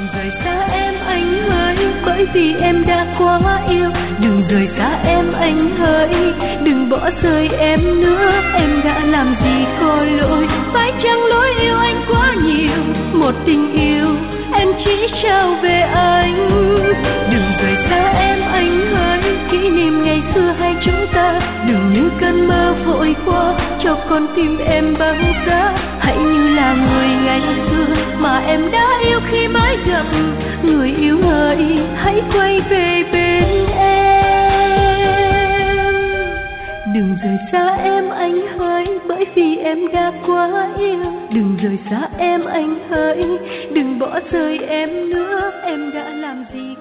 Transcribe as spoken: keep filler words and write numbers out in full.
rời xa em anh ơi, bởi vì em đã quá yêu. Đừng rời xa em anh ơi, đừng bỏ rơi em nữa. Em đã làm gì có lỗi, phải chăng lỗi yêu anh quá nhiều. Một tình yêu em chỉ trao về anh. Đừng rời xa em anh ơi, kỷ niệm ngày xưa hai chúng ta đừng như cơn mơ vội qua, cho con tim em băng giá. Hãy như là người ngày xưa mà em đã yêu khi mới gặp. Người yêu ơi, hãy quay về bên em. Đừng rời xa em anh ơi, bởi vì em đã quá yêu. Đừng rời xa em anh ơi, đừng bỏ rơi em nữa. Em đã làm gì